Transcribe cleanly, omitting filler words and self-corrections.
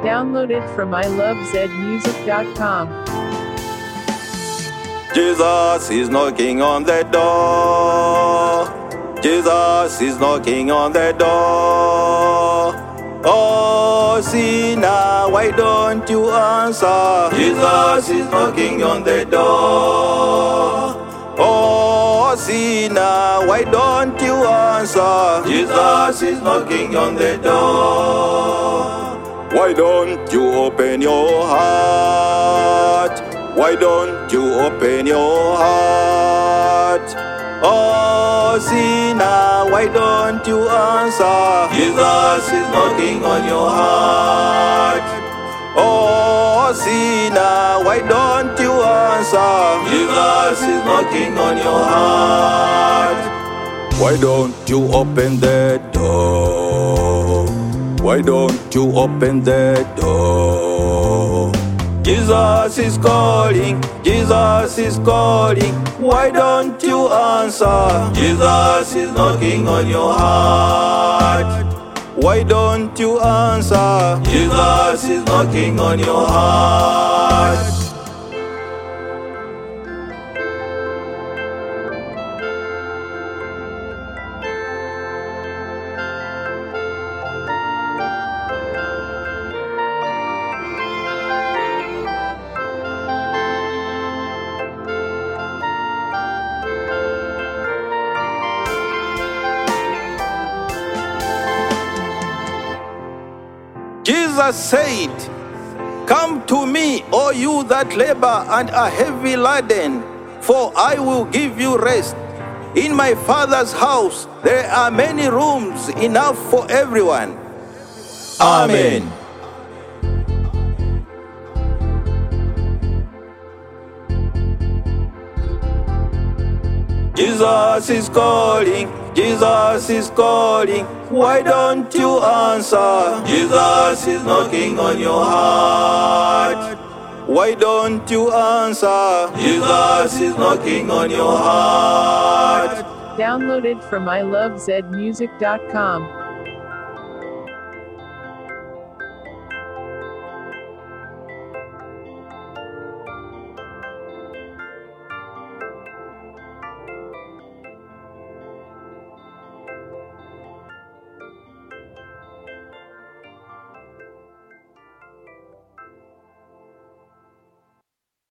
Downloaded from ilovezmusic.com. Jesus is knocking on the door. Jesus is knocking on the door. Oh, sinner, why don't you answer? Jesus is knocking on the door. Oh, sinner, why don't you answer? Jesus is knocking on the door. Why don't you open your heart? Why don't you open your heart? Oh, sinner, why don't you answer? Jesus is knocking on your heart. Oh, sinner, why don't you answer? Jesus is knocking on your heart. Why don't you open the door? Why don't you open the door? Jesus is calling, Jesus is calling. Why don't you answer? Jesus is knocking on your heart. Why don't you answer? Jesus is knocking on your heart. Jesus said, "Come to me, all you that labor and are heavy laden, for I will give you rest. In my Father's house there are many rooms, enough for everyone." Amen. Jesus is calling, Jesus is calling. Why don't you answer? Jesus is knocking on your heart. Why don't you answer? Jesus is knocking on your heart. Downloaded from ilovezmusic.com.